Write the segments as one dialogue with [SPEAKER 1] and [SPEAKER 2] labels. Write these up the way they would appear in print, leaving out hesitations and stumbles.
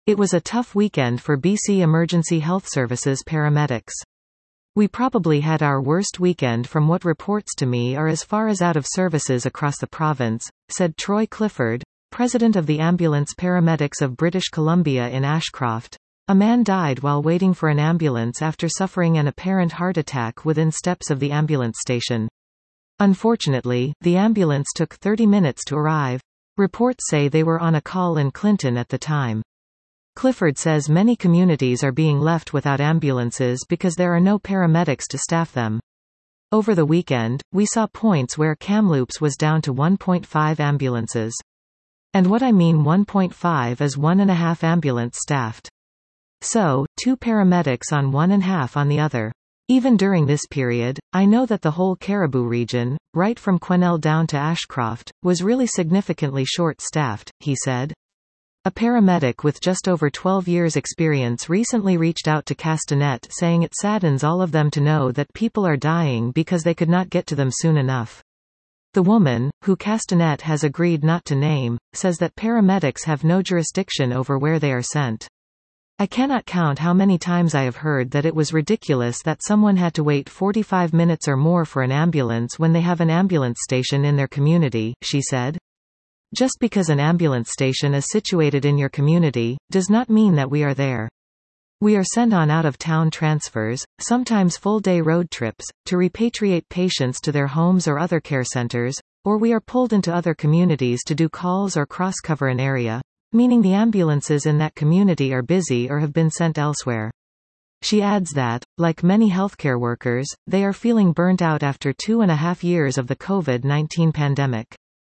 [SPEAKER 1] It was a tough weekend for BC Emergency Health Services paramedics. We probably had our worst weekend from what reports to me are as far as out of services across the province, said Troy Clifford, president of the Ambulance Paramedics of British Columbia in Ashcroft. A man died while waiting for an ambulance after suffering an apparent heart attack within steps of the ambulance station. Unfortunately, the ambulance took 30 minutes to arrive. Reports say they were on a call in Clinton at the time. Clifford says many communities are being left without ambulances because there are no paramedics to staff them. Over the weekend, we saw points where Kamloops was down to 1.5 ambulances. And what I mean 1.5 is 1.5 ambulance staffed. So, 2 paramedics on one and half on the other. Even during this period, I know that the whole Cariboo region, right from Quesnel down to Ashcroft, was really significantly short-staffed, he said. A paramedic with just over 12 years' experience recently reached out to Castanet saying it saddens all of them to know that people are dying because they could not get to them soon enough. The woman, who Castanet has agreed not to name, says that paramedics have no jurisdiction over where they are sent. I cannot count how many times I have heard that it was ridiculous that someone had to wait 45 minutes or more for an ambulance when they have an ambulance station in their community, she said. Just because an ambulance station is situated in your community, does not mean that we are there. We are sent on out-of-town transfers, sometimes full-day road trips, to repatriate patients to their homes or other care centers, or we are pulled into other communities to do calls or cross-cover an area, meaning the ambulances in that community are busy or have been sent elsewhere. She adds that, like many healthcare workers, they are feeling burnt out after 2.5 years of the COVID-19 pandemic.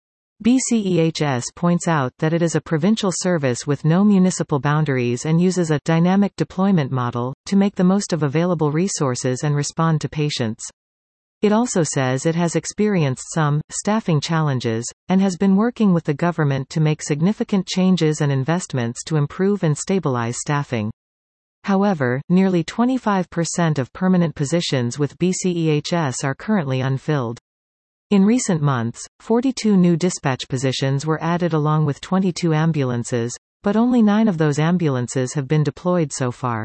[SPEAKER 1] BCEHS points out that it is a provincial service with no municipal boundaries and uses a dynamic deployment model to make the most of available resources and respond to patients. It also says it has experienced some staffing challenges, and has been working with the government to make significant changes and investments to improve and stabilize staffing. However, nearly 25% of permanent positions with BCEHS are currently unfilled. In recent months, 42 new dispatch positions were added along with 22 ambulances, but only 9 of those ambulances have been deployed so far.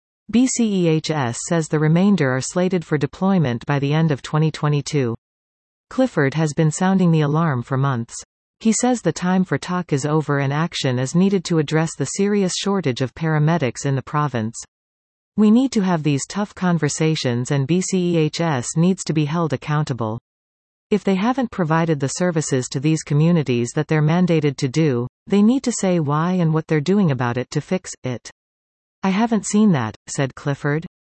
[SPEAKER 1] BCEHS says the remainder are slated for deployment by the end of 2022. Clifford has been sounding the alarm for months. He says the time for talk is over and action is needed to address the serious shortage of paramedics in the province. We need to have these tough conversations and BCEHS needs to be held accountable. If they haven't provided the services to these communities that they're mandated to do, they need to say why and what they're doing about it to fix it. I haven't seen that, said Clifford.